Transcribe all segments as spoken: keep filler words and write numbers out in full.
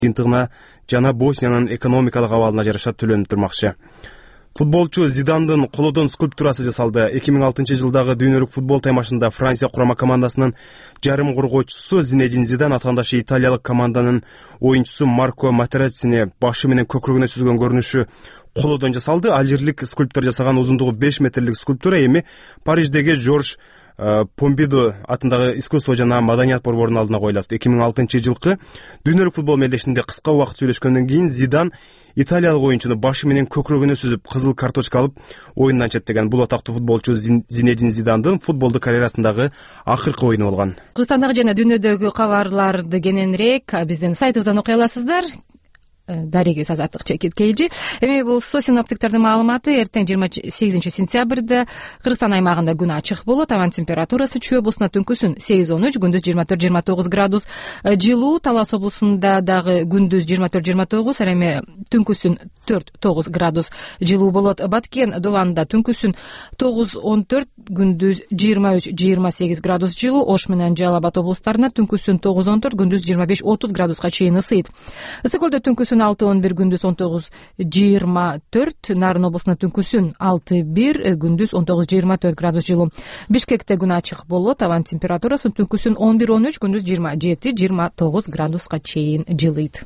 жыйынтыгына жана Босниянын экономикалык абалына жараша төлөнүп турмакчы. Футболчу Зидандын колодон скульптурасы жасалды. эки миң алтынчы жылдагы дүйнөлүк футбол таймашында Франция курама командасынын жарым коргоочусу Зинедин Зидан атаандашы италиялык команданын оюнчусу Марко Матераццини башы менен көкүрөгүнө сүзгөн көрүнүшү колодон жасалды. Алжирлик скульптор жасаган узундугу беш метрлик скульптура эми Париждеги Жорж Помпиду атындагы искусство жана маданият борборунун алдына коюлат. эки миң алтынчы жылкы дүйнөлүк футбол мелдешинде кыска убакыт сүйлөшкөндөн кийин Зидан италиялык оюнчуну башы менен көкүрөгүнө сүзүп кызыл карточка алып оюндан четтеген. Бул атактуу футболчу Зинедин Зидандын футболдук карьерасындагы акыркы оюну болгон. Кыргызстандагы жана дүйнөдөгү кабарларды кененирээк биздин сайтыбыздан окуй аласыздар. Дареги Азаттык чекит кейжи. Эми болсо синоптиктердин маалыматы эртең жыйырма сегизинчи сентябрда Кыргызстан аймагында күн ачык болот. Абан температурасы чүй облусунда түнкүсүн сегиз он үч, күндүз жыйырма төрт жыйырма тогуз градус жылуу, Талас облусунда дагы күндүз жыйырма төрт жыйырма тогуз, ал эми түнкүсүн төрт тогуз градус жылуу болот. Баткен Дуланда түнкүсүн тогуз он төрт, күндүз жыйырма үч жыйырма сегиз градус жылуу, Ош менен Жалал Абад облустарына түнкүсүн тогуз он төрт, күндүз жыйырма беш отуз градуска чейин ысыйт. Ысык-Көлдө түнкүсүн алты он бир, күндүз он тогуз жыйырма төрт, Нарын облусунда түнкүсүн алты бир, күндүз он тогуз жыйырма төрт градус жылуу. Бишкекте күн ачык болот. Абан температурасы түнкүсүн он бир он үч, күндүз жыйырма жети жыйырма тогуз градуска чейин жылыйт.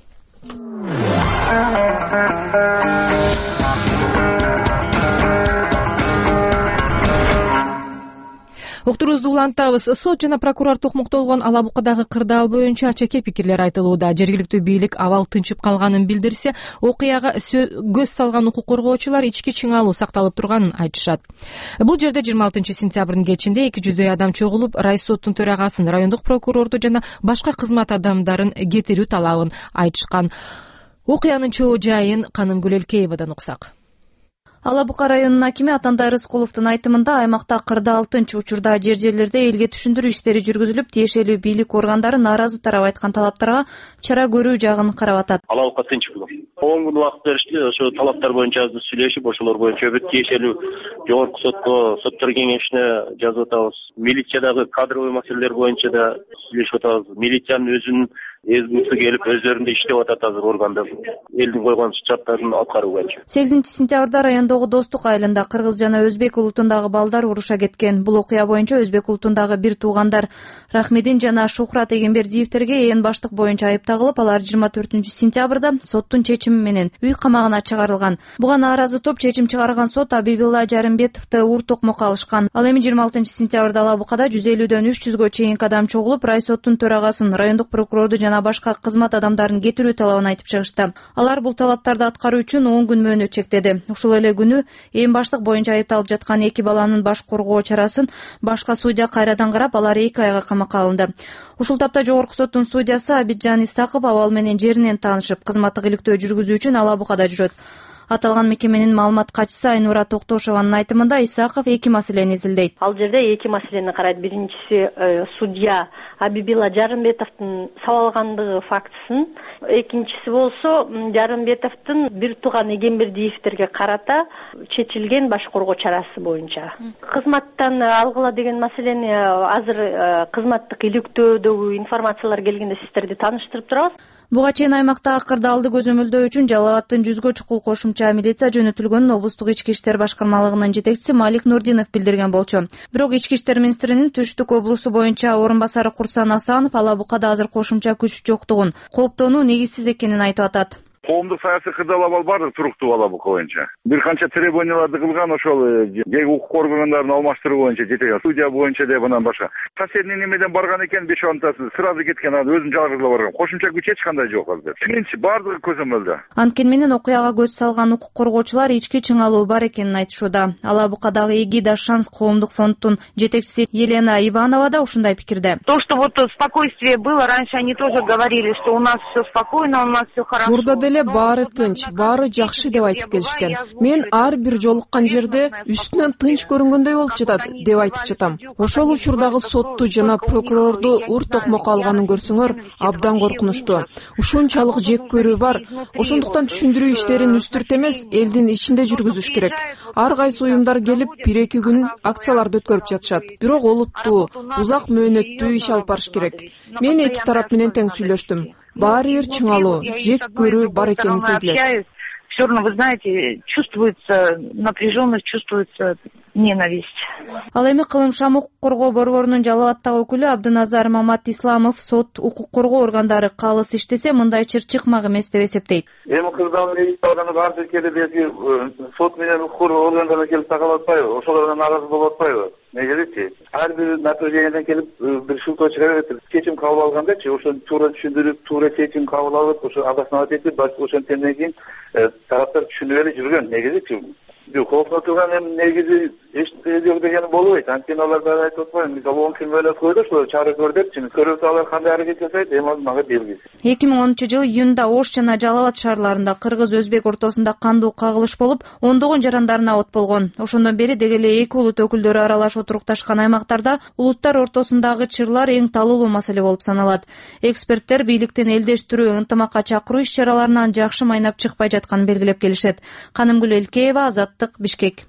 Уктуруубузду улантабыз. Сот жана прокурор токмоктолгон Ала Букадагы кырдаал боюнча чекей пикирлер айтылууда. Жергиликтүү бийлик абал тынчып калганын билдирсе, окуяга көз салган укук коргоочулар ички чыңалуу сакталып турганын айтышат. Бул жерде жыйырма алтынчы сентябрдын кечинде эки жүздөй адам чогулуп, райсоттун төрагасын, райондук прокурорду жана башка кызмат адамдарын кетирүү талабын айтышкан. Окуянын чоо жайын Каным Гүлелкеевадан уксак. Ала Бука районунун акими Атандай Рыскуловдун айтымында аймакта кырдаал тынч учурда жер жерлерде элге түшүндүрүү иштери жүргүзүлүп, тиешелүү бийлик органдары нааразы тарап айткан талаптарга чара көрүү жагын карап атат. Ала Бука тынч болот. он күн убакыт беришти, ошо талаптар боюнча сүйлөшүп, ошолор боюнча тиешелүү жогорку сотко, соттор кеңешине жазып атабыз. Милициядагы кадровый маселелер боюнча да сүйлөшүп атабыз. Милициянын өзүнүн эзгүсү келип өздөрүндө иштеп атат азыр органдар элдин койгон шарттарын аткаруу боюнча. сегизинчи сентябрда райондогу Достук айылында кыргыз жана өзбек улутундагы балдар уруша кеткен. Бул окуя боюнча өзбек улутундагы бир туугандар Рахмедин жана Шухрат Эгембердиевтерге ээн баштык боюнча айып тагылып, алар жыйырма төртүнчү сентябрда соттун чечими менен үй камагына чыгарылган. Буга нааразы топ чечим чыгарган сот Абибилла Жарымбетовду ур токмок алышкан. Ал эми жыйырма алтынчы сентябрда Ала Букада жүз элүүдөн үч жүзгө чейинки адам чогулуп, райсоттун төрагасын, райондук прокурорду жана башка кызмат адамдарын кетирүү талабын айтып чыгышты. Алар бул талаптарды аткаруу үчүн он күн мөөнөт чектеди. Ушул эле күнү ээн баштык боюнча айыпталып жаткан эки баланын баш коргоо чарасын башка судья кайрадан карап, алар эки айга камакка алынды. Ушул тапта жогорку соттун судьясы Абиджан Исаков абал менен жеринен таанышып, кызматтык иликтөө жүргүзүү үчүн Ала Букада жүрөт. Аталган мекеменин маалымат катчысы Айнура Токтошованын айтымында Исаков эки маселени изилдейт. Ал жерде эки маселени карайт. Биринчиси судья Абибилла Жарымбетовдун сабалгандыгы фактысын, экинчиси болсо Жарымбетовдун бир тууган Эгембердиевтерге карата чечилген баш коргоо чарасы боюнча. Кызматтан алгыла деген маселени азыр кызматтык иликтөөдөгү информациялар келгенде сиздерди тааныштырып турабыз. Буга чейин аймакта кырдаалды көзөмөлдөө үчүн Жалал Абадтын жүзгө чукул кошумча милиция жөнөтүлгөнүн облустук ички иштер башкармалыгынын жетекчиси Малик Нурдинов билдирген болчу. Бирок ички иштер министринин Түштүк облусу боюнча орун басары Курсан Асанов Ала Букада азыр кошумча күч жоктугун, кооптонуу негизсиз экенин айтып атат. Коомдук саясий кырдаал абал бардык туруктуу Ала Бука боюнча. Бир канча требованияларды кылган, ошол деги укук коргондорун алмаштыруу боюнча жетек судья боюнча деп анан башка. Соседний немеден барган экен, беш онтасы сразу кеткен, анан өзүм жалгыз барган. Кошумча күч эч кандай жок азыр. Тинч бардыгы көзөмөлдө. Анткени менен окуяга көз салган укук коргоочулар ички чыңалуу бар экенин айтышууда. Ала Букадагы Эгида Шанс коомдук фонддун жетекчиси Елена Иванова да ушундай пикирде. То, что вот спокойствие было, раньше они тоже говорили, что у нас все спокойно, у нас все хорошо. Баары тынч, баары жакшы деп айтып келишкен. Мен ар бир жолуккан жерде үстүнөн тынч көрүнгөндөй болуп жатат деп айтып жатам. Ошол учурдагы сотту жана прокурорду ур токмокко алганын көрсөңөр абдан коркунучтуу. Ушунчалык жек көрүү бар. Ошондуктан түшүндүрүү иштерин үстүрт эмес, элдин ичинде жүргүзүш керек. Ар кайсы уюмдар келип бир эки күн акцияларды өткөрүп жатышат. Бирок олуттуу, узак мөөнөттүү иш алып барыш керек. Мен эки тарап менен тең сүйлөштүм. баары бир чыңалуу, жек көрүү бар экени сезилет. Все равно, вы знаете, чувствуется напряженность, чувствуется ненависть. Ал эми Кылымшам укук коргоо борборунун Жалал Абаддагы өкүлү Абдыназар Мамат Исламов сот укук коргоо органдары калыс иштесе мындай чыр чыкмак эмес деп эсептейт. Эми кырдаалын баарды келип сот менен укук коргоо органдарына келип такалып атпайбы? Ошолордон нааразы болуп атпайбы? Негизичи ар бир натыйжаден келип бир шылтоо чыгара берип чечим кабыл алгандачы ошону туура түшүндүрүп, туура чечим кабыл алып, ошо адаснат этип, ошентенден кийин тараптар түшүнүп эле жүргөн. Негизичи кооптоп турган эми негизи эч жок дегени болбойт. Анткени алар дагы айтып атпайбы, мисалы он күн эле койду ошо чара көр депчи. Көрөбүз алар кандай аракет жасайт, эми ал мага белгисиз. эки миң онунчу жылы июнда Ош жана Жалал Абад шаарларында кыргыз-өзбек ортосунда кандуу кагылыш болуп, ондогон жарандарына от болгон. Ошондон бери деги эле эки улут өкүлдөрү аралаш отурукташкан аймактарда улуттар ортосундагы чырлар эң талуулуу маселе болуп саналат. Эксперттер бийликтин элдештирүү, ынтымакка чакыруу иш-чараларынан жакшы майнап чыкпай жатканын белгилеп келишет. Канымгүл Элкеева, Азаттык, Бишкек.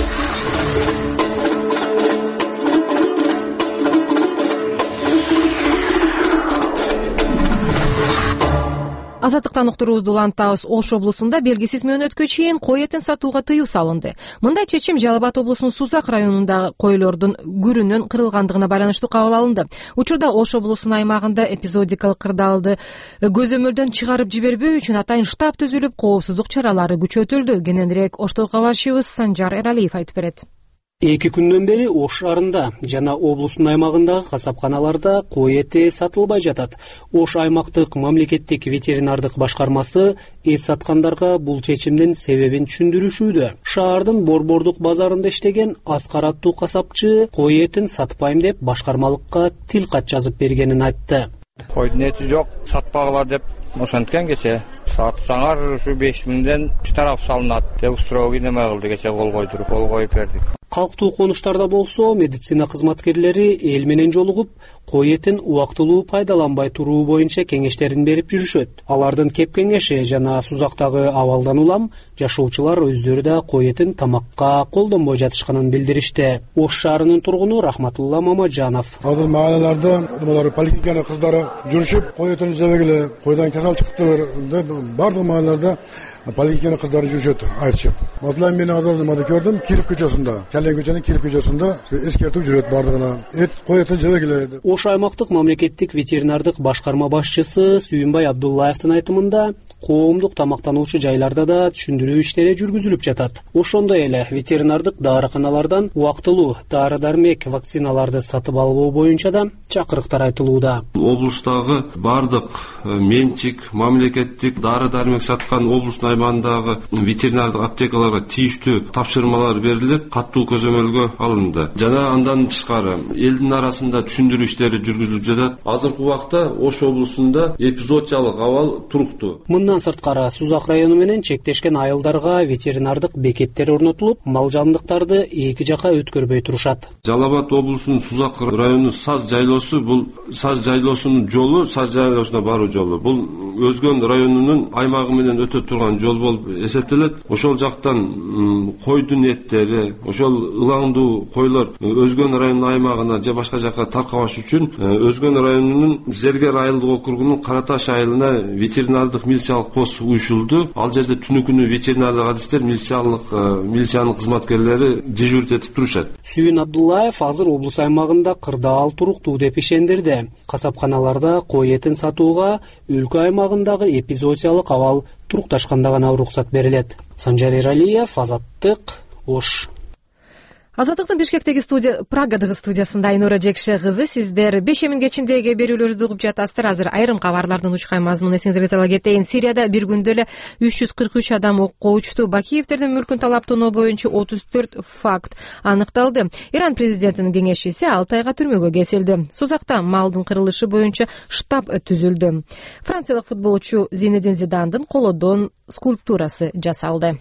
Азаттыктан уктуруубузду улантабыз. Ош облусунда белгисиз мөөнөткө чейин кой этин сатууга тыюу салынды. Мындай чечим Жалал Абад облусунун Сузак районундагы койлордун күрүнүн кырылгандыгына байланыштуу кабыл алынды. Учурда Ош облусунун аймагында эпизодикалык кырдаалды көзөмөлдөн чыгарып жибербөө үчүн атайын штаб түзүлүп, коопсуздук чаралары күчөтүлдү. Кененирээк Оштон кабарчыбыз Санжар Эралиев айтып берет. Эки күндөн бери Ош шаарында жана облустун аймагындагы касапканаларда кой эти сатылбай жатат. Ош аймактык мамлекеттик ветеринардык башкармасы эт саткандарга бул чечимдин себебин түшүндүрүшүүдө. Шаардын борбордук базарында иштеген Аскар аттуу касапчы кой этин сатпайм деп башкармалыкка тил кат жазып бергенин айтты. Койдун эти жок, сатпагыла деп ошенткен кече. Сатсаңар ушу беш миңден штраф салынат деп устроого неме кылды, кече кол койдуруп, кол коюп бердик. Калктуу конуштарда болсо медицина кызматкерлери эл менен жолугуп, кой этин убактылуу пайдаланбай туруу боюнча кеңештерин берип жүрүшөт. Алардын кеп кеңеши жана Сузактагы абалдан улам жашоочулар өздөрү да кой этин тамакка колдонбой жатышканын билдиришти. Ош шаарынын тургуну Рахматулла Мамаджанов. Азыр маалаларда булар поликлиниканын кыздары жүрүшүп, кой этин жебегиле, койдон касал чыкты деп бардык маалаларда поликлиниканын кыздары жүрүшөт айтышып. Атла мен азыр немада көрдүм, Киров көчөсүндө, Кален көчөнүн Киров көчөсүндө эскертип жүрөт бардыгына. Эт кой этин жебегиле. Ош аймактык мамлекеттик ветеринардык башкарма башчысы Сүйүнбай Абдуллаевдин айтымында, коомдук тамактануучу жайларда да түшүндүрүү иштери жүргүзүлүп жатат. Ошондой эле ветеринардык дарыканалардан убактылуу дары-дармек, вакциналарды сатып алуу боюнча да чакырыктар айтылууда. Облустагы бардык менчик, мамлекеттик дары-дармек саткан облустун аймагындагы ветеринардык аптекаларга тийиштүү тапшырмалар берилип, каттуу көзөмөлгө алынды. Жана андан тышкары элдин арасында түшүндүрүү иштери жүргүзүлүп жатат. Азыркы убакта Ош облусунда эпизоотиялык абал туруктуу. Мындан сырткары Сузак району менен чектешкен айылдарга ветеринардык бекеттер орнотулуп, мал жандыктарды эки жака өткөрбөй турушат. Жалал Абад облусунун Сузак районунун Саз жайлоосу, бул Саз жайлоосунун жолу, Саз жайлоосуна баруу жолу. Бул Өзгөн районунун аймагы менен өтө турган жол болуп эсептелет. Ошол жактан койдун эттери, ошол ылаңдуу койлор Өзгөн районунун аймагына же башка жака таркабаш үчүн Өзгөн районунун Зергер айылдык округунун Караташ айылына ветеринардык милициялык пост уюшулду. Ал жерде түнү күнү ветеринардык адистер, милициялык милициянын кызматкерлери дежурить этип турушат. Сүйүн Абдуллаев азыр облус аймагында кырдаал туруктуу деп ишендирди. Касапканаларда кой этин сатууга өлкө аймагындагы эпизоотиялык абал турукташканда гана уруксат берилет. Санжар Эралиев, Азаттык, Ош. Азаттыктын Бишкектеги студия, Прагадагы студиясында Айнура Жекше кызы, сиздер беш эмиң кечиндеги берүүлөрүбүздү угуп жатасыздар. Азыр айрым кабарлардын учкан мазмунун эсиңизге сала кетейин. Сирияда бир күндө эле үч жүз кырк үч адам окко учту. Бакиевдердин мүлкүн талаптоо боюнча отуз төрт факт аныкталды. Иран президентинин кеңешчиси алты айга түрмөгө кесилди. Сузакта малдын кырылышы боюнча штаб түзүлдү. Франциялык футболчу Зинедин Зидандын колодон скульптурасы жасалды.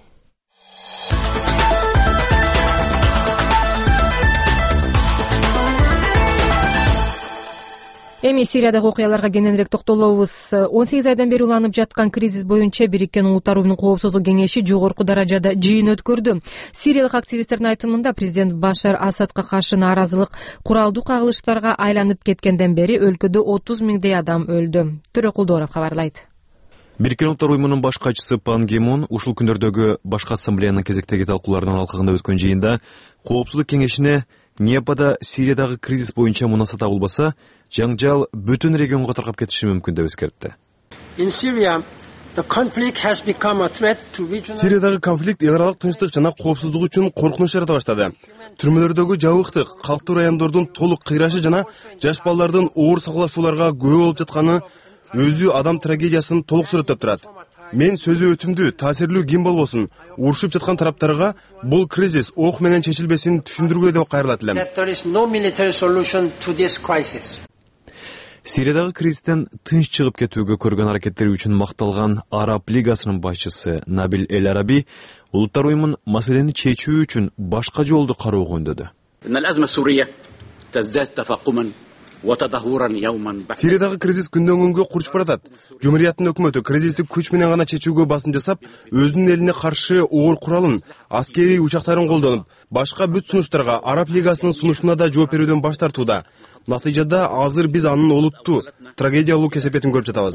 Эми Сириядагы окуяларга кененирээк токтолобуз. он сегиз айдан бери уланып жаткан кризис боюнча Бириккен Улуттар Уюмунун Коопсуздук кеңеши жогорку даражада жыйын өткөрдү. Сириялык активисттердин айтымында президент Башар Асадка каршы нааразылык куралдуу кагылыштарга айланып кеткенден бери өлкөдө отуз миңдей адам өлдү. Төрөкулдоров кабарлайт. Бириккен Улуттар Уюмунун баш катчысы Пан Ги Мун ушул күндөрдөгү башкы ассамблеянын кезектеги талкууларынын алкагында өткөн жыйында Коопсуздук кеңешине Непада Сириядагы кризис боюнча мунаса табылбаса, жаңжал бүтүн регионго таркап кетиши мүмкүн деп эскертти. Сириядагы конфликт эл аралык тынчтык жана коопсуздук үчүн коркунуч жарата баштады. Түрмөлөрдөгү жабыктык, калктуу райондордун толук кыйрашы жана жаш балдардын оор сакалашууларга күбө болуп жатканы өзү адам трагедиясын толук сүрөттөп турат. Мен сөзү өтүмдүү, таасирлүү ким болбосун, урушуп жаткан тараптарга бул кризис ок менен чечилбесин түшүндүргүлө деп кайрылат элем. Сириядагы кризистен тынч чыгып кетүүгө көргөн аракеттери үчүн макталган Араб лигасынын башчысы Набил Эль Араби Улуттар Уюмун маселени чечүү үчүн башка жолду кароого үндөдү. Сириядагы кризис күндөн күнгө курчуп баратат. Жумурияттын өкмөтү кризисти күч менен гана чечүүгө басым жасап, өзүнүн элине каршы оор куралын, аскерий учактарын колдонуп, башка бүт сунуштарга Араб лигасынын сунушуна да жооп берүүдөн баш тартууда. Натыйжада азыр биз анын олуттуу, трагедиялуу кесепетин көрүп жатабыз.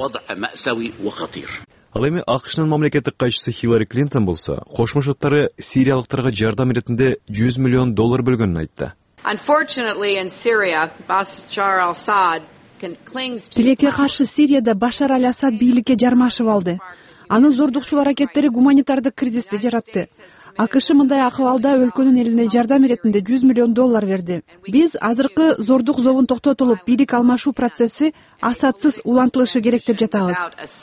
Ал эми АКШнын мамлекеттик катчысы Хиллари Клинтон болсо, Кошмо Шаттары сириялыктарга жардам иретинде жүз миллион доллар бөлгөнүн айтты. Тилекке каршы Сирияда Башар Аль-Асад бийликке жармашып алды. Анын зордукчул аракеттери гуманитардык кризисти жаратты. АКШ мындай акыбалда өлкөнүн элине жардам иретинде жүз миллион доллар берди. Биз азыркы зордук зобун токтотулуп, бийлик алмашуу процесси Асадсыз улантылышы керек деп жатабыз.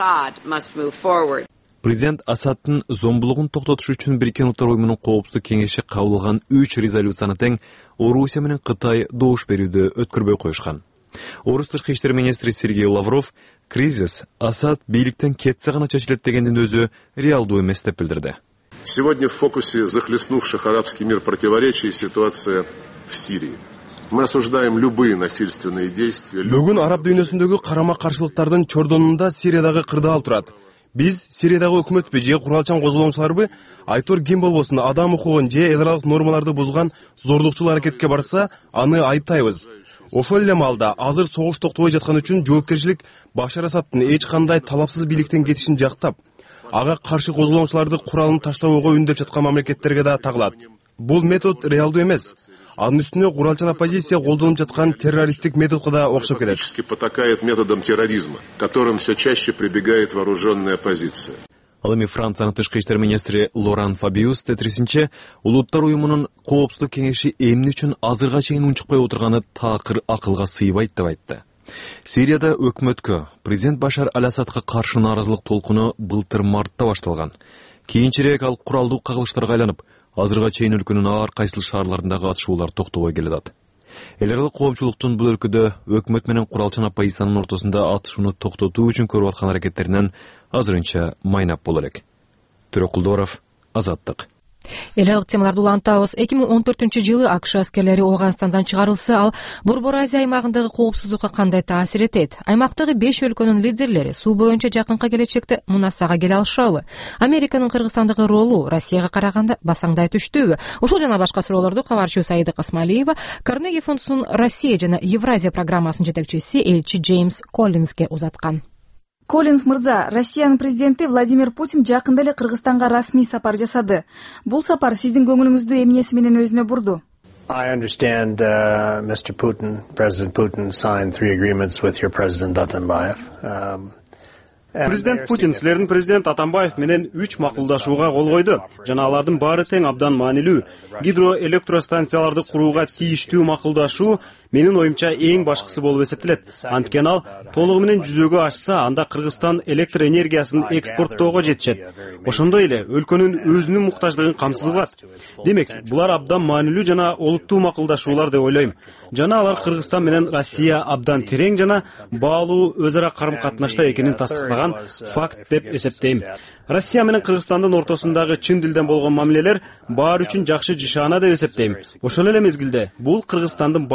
Президент Асадтын зомбулугун токтотуш үчүн Бириккен Улуттар Уюмунун Коопсуздук кеңеши кабыл кылган үч резолюцияны тең Орусия менен Кытай добуш берүүдө өткөрбөй коюшкан. Орус тышкы иштер министри Сергей Лавров кризис Асад бийликтен кетсе гана чечилет дегендин өзү реалдуу эмес деп билдирди. Сегодня в фокусе захлестнувших арабский мир противоречий ситуация в Сирии. Мы осуждаем любые насильственные действия. Бүгүн араб дүйнөсүндөгү карама-каршылыктардын чордонунда Сириядагы кырдаал турат. Биз Сириядагы өкмөтпү же куралчан козголоңчуларбы айтор ким болбосун адам укугун же эл аралык нормаларды бузган зордукчул аракетке барса, аны айыптайбыз. Ошол эле маалда азыр согуш токтобой жаткан үчүн жоопкерчилик Башар Асадтын эч кандай талапсыз бийликтен кетишин жактап, ага каршы козголоңчуларды куралын таштоого үндөп жаткан мамлекеттерге да тагылат. Бул метод реалдуу эмес. Анын үстүнө куралчан оппозиция колдонуп жаткан террористтик методко да окшоп кетет. Потакает методом терроризма, к которым все чаще прибегает вооруженная оппозиция. Ал эми Франциянын тышкы иштер министри Лоран Фабиус тетрисинче, Улуттар Уюмунун Коопсуздук кеңеши эмне үчүн азырга чейин унчукпай отурганы такыр акылга сыйбайт деп айтты. Сирияда өкмөткө президент Башар Аль-Асадка каршы нааразылык толкуну былтыр мартта башталган. Кийинчерээк ал куралдуу кагылыштарга айланып, азырга чейин өлкөнүн ар кайсыл шаарларындагы атышуулар токтобой келатат. Эл аралык коомчулуктун бул өлкөдө өкмөт менен куралчан оппозициянын ортосунда атышууну токтотуу үчүн көрүп аткан аракеттеринен азырынча майнап боло элек. Төрөкулдоров, Азаттык. Эл аралык темаларды улантабыз. эки миң он төртүнчү жылы АКШ аскерлери Ооганстандан чыгарылса, ал Борбор Азия аймагындагы коопсуздукка кандай таасир этет? Аймактагы беш өлкөнүн лидерлери суу боюнча жакынкы келечекте мунасага келе алышабы? Американын Кыргызстандагы ролу Россияга караганда басаңдай түштүүбү? Ушул жана башка суроолорду кабарчы Саида Касмалиева Карнеги фондунун Россия жана Евразия программасынын жетекчиси элчи Джеймс Коллинске узаткан. Коллинс мырза, Россиянын президенти Владимир Путин жакында эле Кыргызстанга расмий сапар жасады. Бул сапар сиздин көңүлүңүздү эмнеси менен өзүнө бурду? I understand uh, Mister Putin, President Putin signed three agreements with your President Atambayev. Um, Президент Путин силердин президент Атамбаев менен үч макулдашууга кол койду. Жана алардын баары тең абдан маанилүү. Гидроэлектростанцияларды курууга тийиштүү макулдашуу менин оюмча эң башкысы болуп эсептелет. Анткени ал толугу менен жүзөгө ашса, анда Кыргызстан электр энергиясын экспорттоого жетишет. Ошондой эле өлкөнүн өзүнүн муктаждыгын камсыз кылат. Демек, булар абдан маанилүү жана олуттуу макулдашуулар деп ойлойм. Жана алар Кыргызстан менен Россия абдан терең жана баалуу өз ара карым-катнашта экенин тастыктаган факт деп эсептейм. Россия менен Кыргызстандын ортосундагы чын дилден болгон мамилелер баары үчүн жакшы жашаана деп эсептейм. Ошол эле мезгилде бул Кыргызстандын башка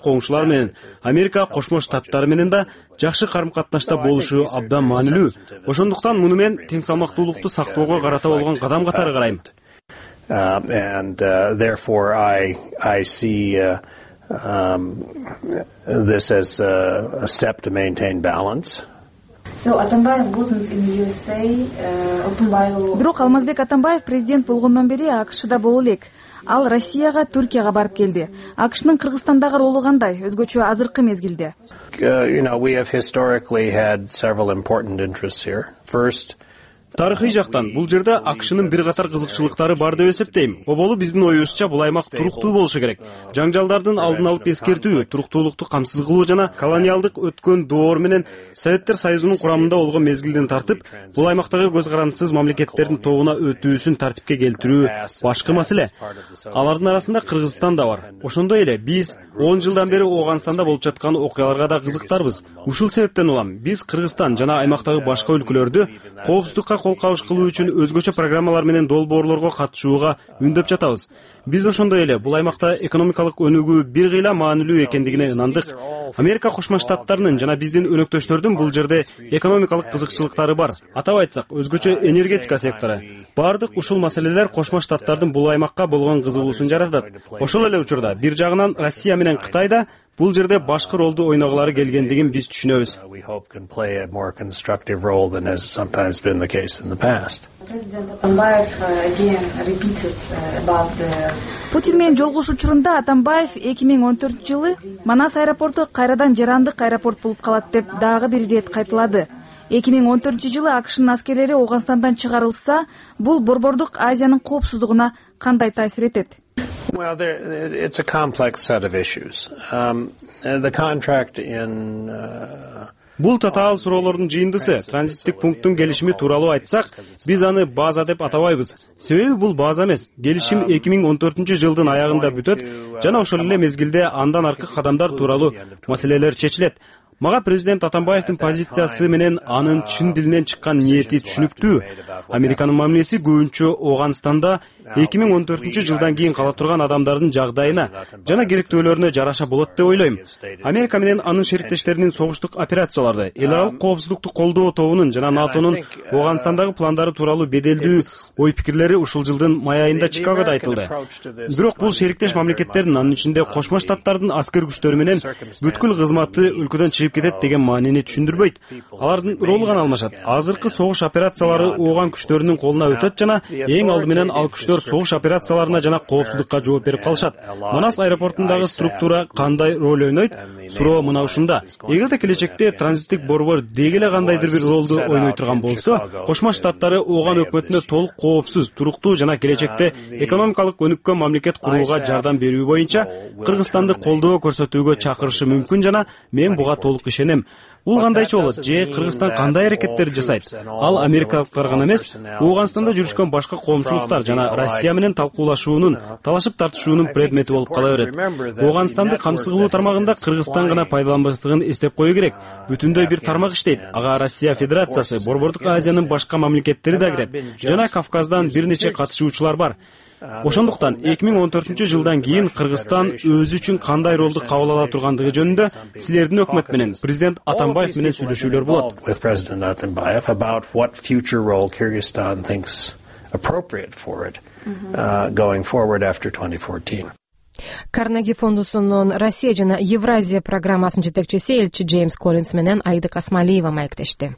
коңшулар менен, Америка Кошмо Штаттары менен да жакшы карым катнашта болушу абдан маанилүү. Ошондуктан муну мен тең салмактуулукту сактоого карата болгон кадам катары карайм. Uh, and uh, therefore I I see uh, um, this as a, a step to maintain balance. So Atambayev wasn't in the U S A. Uh, Бирок Алмазбек Атамбаев президент болгондон бери АКШда боло элек. Ал Россияга, Түркияга барып келди. АКШнын Кыргызстандагы ролу кандай? Өзгөчө азыркы мезгилде. Uh, you know, we have historically had several important interests here. First, тарыхый жактан бул жерде АКШнын бир катар кызыкчылыктары бар деп эсептейм. Оболу биздин оюбузча бул аймак туруктуу болушу керек. Жаңжалдардын алдын алып эскертүү, туруктуулукту камсыз кылуу жана колониалдык өткөн доор менен Советтер Союзунун курамында болгон мезгилден тартып, бул аймактагы көз карандысыз мамлекеттердин тобуна өтүүсүн тартипке келтирүү башкы маселе. Алардын арасында Кыргызстан да бар. Ошондой эле биз он жылдан бери Ооганстанда болуп жаткан окуяларга да кызыктарбыз. Ушул себептен улам биз Кыргызстан жана аймактагы башка өлкөлөрдү коопсуздукка кол кабыш кылуу үчүн өзгөчө программалар менен долбоорлорго катышууга үндөп жатабыз. Биз ошондой эле бул аймакта экономикалык өнүгүү бир кыйла маанилүү экендигине ынандык. Америка Кошмо Штаттарынын жана биздин өнөктөштөрдүн бул жерде экономикалык кызыкчылыктары бар. Атап айтсак, өзгөчө энергетика сектору. Бардык ушул маселелер Кошмо Штаттардын бул аймакка болгон кызыгуусун жаратат. Ошол эле учурда бир жагынан Россия менен Кытай да бул жерде башкы ролду ойногулары келгендигин биз түшүнөбүз. Путин менен жолугушуу учурунда Атамбаев эки миң он төртүнчү жылы Манас аэропорту кайрадан жарандык аэропорт болуп калат деп дагы бир ирет кайталады. эки миң он төртүнчү жылы АКШнын аскерлери Ооганстандан чыгарылса, бул Борбордук Азиянын коопсуздугуна кандай таасир этет? Well, there, it's a complex set of issues. Um, the contract in uh, Бул татаал суроолордун жыйындысы. Транзиттик пункттун келишими тууралуу айтсак, биз аны база деп атабайбыз. Себеби бул база эмес. Келишим эки миң он төртүнчү жылдын аягында бүтөт жана ошол эле мезгилде андан аркы кадамдар тууралуу маселелер чечилет. Мага президент Атамбаевдин позициясы менен анын чын дилинен чыккан ниети түшүнүктүү. Американын мамилеси көбүнчө Ооганстанда эки миң он төртүнчү жылдан кийин кала турган адамдардын жагдайына жана керектөөлөрүнө жараша болот деп ойлойм. Америка менен анын шериктештеринин согуштук операцияларды, эл аралык коопсуздукту колдоо тобунун жана НАТОнун Ооганстандагы пландары тууралуу беделдүү ой пикирлери ушул жылдын май айында Чикагодо айтылды. Бирок бул шериктеш мамлекеттердин, анын ичинде Кошмо Штаттардын аскер күчтөрү менен бүткүл кызматы өлкөдөн чыгып кетет деген маанини түшүндүрбөйт. Алардын ролу гана алмашат. Азыркы согуш операциялары Ооган күчтөрүнүн колуна өтөт жана эң алды менен ал күчтөр согуш операцияларына жана коопсуздукка жооп берип калышат. Манас аэропортундагы структура кандай роль ойнойт? Суроо мына ушунда. Эгерде келечекте транзиттик борбор деги эле кандайдыр бир ролду ойной турган болсо, Кошмо Штаттары Ооган өкмөтүнө толук коопсуз, туруктуу жана келечекте экономикалык өнүккөн мамлекет курууга жардам берүү боюнча Кыргызстанды колдоо көрсөтүүгө чакырышы мүмкүн жана мен буга толук ишенем. Бул кандайча болот? Же Кыргызстан кандай аракеттер жасайт? Ал америкалыктар гана эмес, Ооганстанда жүрүшкөн башка коомчулуктар жана Россия менен талкуулашуунун, талашып тартышуунун предмети болуп кала берет. Ооганстанды камсыз кылуу тармагында Кыргызстан гана пайдаланбаштыгын эстеп коюу керек. Бүтүндөй бир тармак иштейт. Ага Россия Федерациясы, Борбордук Азиянын башка мамлекеттери да кирет. Жана Кавказдан бир нече катышуучулар бар. Ошондуктан эки миң он төртүнчү жылдан кийин Кыргызстан өзү үчүн кандай ролду кабыл ала тургандыгы жөнүндө силердин өкмөт менен президент Атамбаев менен сүйлөшүүлөр болот. Карнеги фондусунун Россия жана Евразия программасынын жетекчиси элчи Джеймс Коллинс менен Айдык Асмалиева маектешти.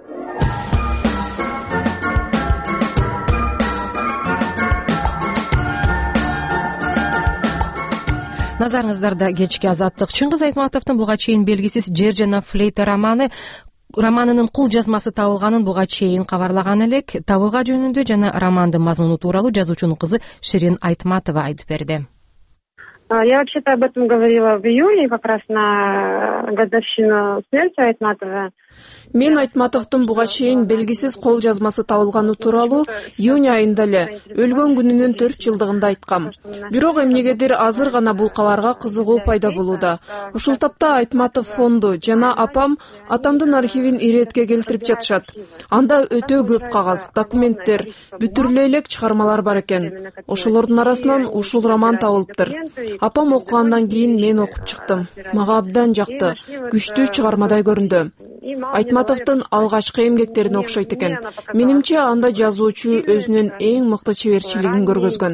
Назарыңыздарда кечки Азаттык. Чыңгыз Айтматовдун буга чейин белгисиз Жер жана флейта романы романынын кул жазмасы табылганын буга чейин кабарлаган элек. Табылга жөнүндө жана романдын мазмуну тууралуу жазуучунун кызы Ширин Айтматова айтып берди. Я вообще-то об этом говорила в июле, как раз на годовщину смерти Айтматова. Мен Айтматовдун буга чейин белгисиз кол жазмасы табылганы тууралуу июнь айында эле өлгөн күнүнүн төрт жылдыгында айткам. Бирок эмнегедир азыр гана бул кабарга кызыгуу пайда болууда. Ушул тапта Айтматов фонду жана апам атамдын архивин иретке келтирип жатышат. Анда өтө көп кагаз, документтер, бүтүрүлө элек чыгармалар бар экен. Ошолордун арасынан ушул роман табылыптыр. Апам окугандан кийин мен окуп чыктым. Мага абдан жакты, күчтүү чыгармадай көрүндү. Айтматовдун алгачкы эмгектерине окшойт экен. Менимче анда жазуучу өзүнүн эң мыкты чеберчилигин көргөзгөн.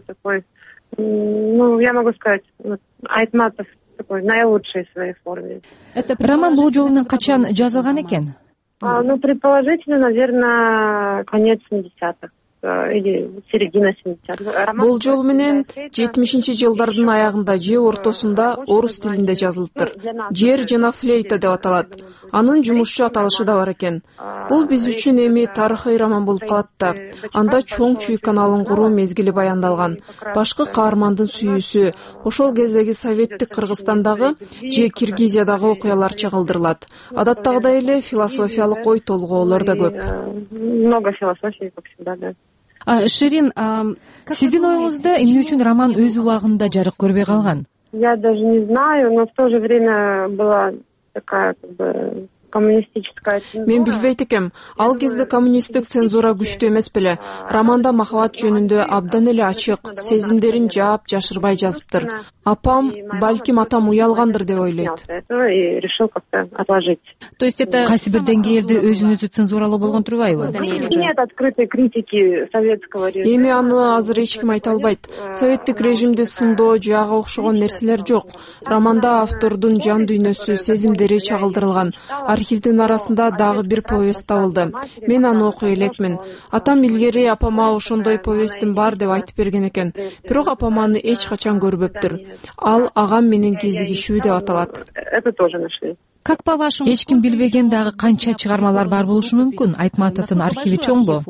Ну, я могу сказать, Айтматов такой наилучший в своей форме. Роман бул жолу менен качан жазылган экен? Ну, предположительно, наверное, конец семидесятых. Или середина семидесятых. Бул жол менен жетимишинчи жылдардын аягында же ортосунда орус тилинде жазылыптыр. Жер жана флейта деп аталат. Анын жумушчу аталышы да бар экен. Бул биз үчүн эми тарыхый роман болуп калат да. Анда чоң Чүй каналын куруу мезгили баяндалган. Башкы каармандын сүйүүсү, ошол кездеги советтик Кыргызстандагы же Киргизиядагы окуялар чагылдырылат. Адаттагыдай эле философиялык ой толгоолор да көп. Много философии, как всегда, да. Ширин, сиздин оюңузда эмне үчүн роман өз убагында жарык көрбөй калган? Я даже не знаю, но в то же время была такая, как бы, коммунистическая цензура. Мен билбейт экем. Ал кезде коммунисттик цензура күчтүү эмес беле. Романда махабат жөнүндө абдан эле ачык, сезимдерин жаап жашырбай жазыптыр. Апам, балким атам уялгандыр деп ойлойт. И решил как-то отложить. То есть это кайсы бир деңгээлде өзүн өзү цензуралоо болгон турбайбы? Нет открытой критики советского режима. Эми аны азыр эч ким айта албайт. Советтик режимди сындоо же ага окшогон нерселер жок. Романда автордун жан дүйнөсү, сезимдери чагылдырылган. Архивдин арасында дагы бир повесть табылды. Мен аны окуй элекмин. Атам илгери апама ошондой повесттин бар деп айтып берген экен. Бирок апам аны эч качан көрбөптүр. Ал агам менен кезигишүү деп аталат. Это тоже нашли. Как по-вашему, эч ким билбеген дагы канча чыгармалар бар болушу мүмкүн? Айтматовдун архиви чоңбу?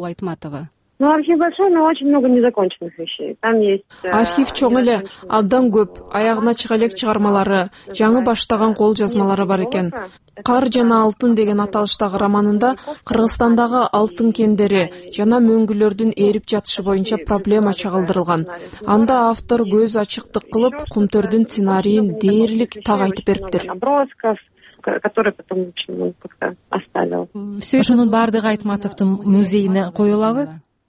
Ну, архив большой, но очень много незаконченных вещей. Там есть... Архив чоң эле, абдан көп, аягына чыга элек чыгармалары, жаңы баштаган кол жазмалары бар экен. Кар жана алтын деген аталыштагы романында Кыргызстандагы алтын кендери жана мөңгүлөрдүн эрип жатышы боюнча проблема чагылдырылган. Анда автор көз ачыктык кылып, Кумтөрдүн сценарийин дээрлик так айтып бериптир. Который потом как-то оставил. Ошонун баардыгы Айтматовдун музейине коюлабы?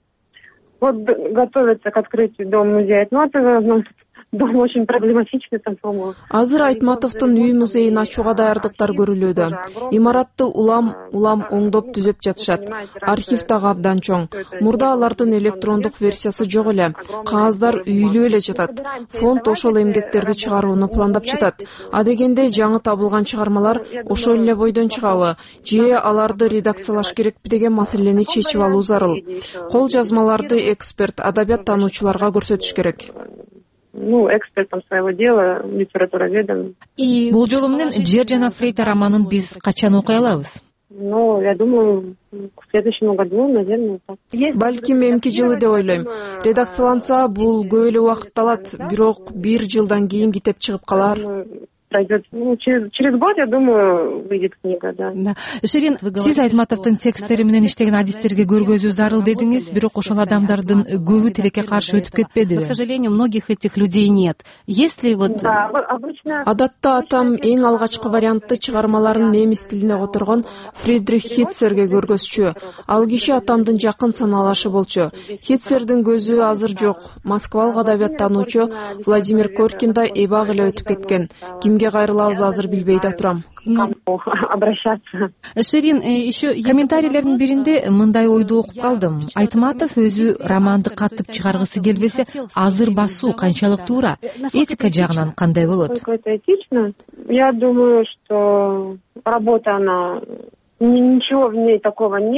Вот готовится к открытию дом-музея Айтматова. Дом очень проблематичный, там, по-моему. Азыр Айтматовдун үй музейин ачууга даярдыктар көрүлүүдө. Имаратты улам улам оңдоп түзөп жатышат. Архив дагы абдан чоң. Мурда алардын электрондук версиясы жок эле. Кагаздар үйлүү эле жатат. Фонд ошол эмгектерди чыгарууну пландап жатат. Адегенде жаңы табылган чыгармалар ошол эле бойдон чыгабы, же аларды редакциялаш керекпи деген маселени чечип алуу зарыл. Кол жазмаларды эксперт, адабият таануучуларга көрсөтүш керек. Ну, экспертом своего дела, литературоведом. И бул жолу менен Жер жана флейта романын биз качан окуй алабыз? Ну, я думаю, в следующем году, наверное, так. Балким эмки жылы деп ойлойм. Редакцияланса, бул көп эле убакыт алат, бирок бир жылдан кийин китеп чыгып калар. Пройдет. Ну, через, через год, я думаю, выйдет книга, да. Да. Ширин, сиз Айтматовдун тексттери менен иштеген адистерге көргөзүү зарыл дедиңиз, бирок ошол адамдардын көбү тилекке каршы өтүп кетпедиби? К сожалению, многих этих людей нет. Если вот... Да, обычно... Адатта атам эң алгачкы вариантты чыгармаларын немис тилине которгон Фридрих Хитцерге көргөзчү. Ал киши атамдын жакын саналашы болчу. Хитцердин көзү азыр жок. Москвалык адабият таануучу Владимир Коркин да эбак эле өтүп кеткен. Кимге кайрылабыз азыр билбей да турам. Обращаться. Ширин, еще комментарийлердин биринде мындай ойду окуп калдым. Айтматов өзү романды катып чыгаргысы келбесе, азыр басуу канчалык туура? Этика жагынан кандай болот? Это этично. Я думаю, что работа, она... Ничего в ней такого нет.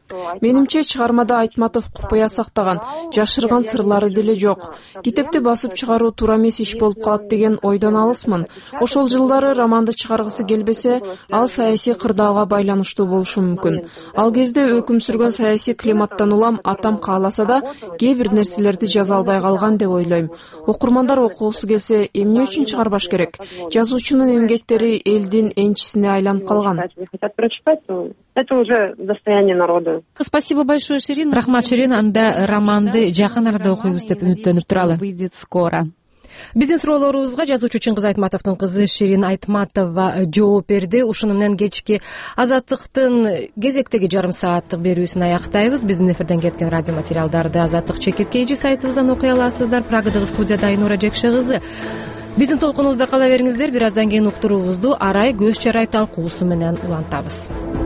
Менимче чыгармада Айтматов купуя сактаган, жашырган сырлары деле жок. Китепти басып чыгаруу туура эмес иш болуп калат деген ойдон алысмын. Ошол жылдары романды чыгаргысы келбесе, ал саясий кырдаалга байланыштуу болушу мүмкүн. Ал кезде өкүм сүргөн саясий климаттан улам атам кааласа да, кээ бир нерселерди жаза албай калган деп ойлойм. Окурмандар окугусу келсе, эмне үчүн чыгарбаш керек? Жазуучунун эмгектери элдин энчисине айланып калган. Это уже достояние народа. Спасибо большое, Ширин. Рахмат, Ширин. Анда романды жакын арада окуйбуз деп үмүттөнүп туралы. Выйдет скоро. Биздин суроолорубузга жазуучу Чыңгыз Айтматовдун кызы Ширин Айтматова жооп берди. Ушуну менен кечки Азаттыктын кезектеги жарым сааттык берүүсүн аяктайбыз. Биздин эфирден кеткен радио материалдарды Азаттык чекит кейжи сайтыбыздан окуй аласыздар. Прагадагы студияда Айнура Жекше кызы. Биздин толкунубузда кала бериңиздер. Бир аздан кийин уктуруубузду Арай көз чарай талкуусу менен улантабыз.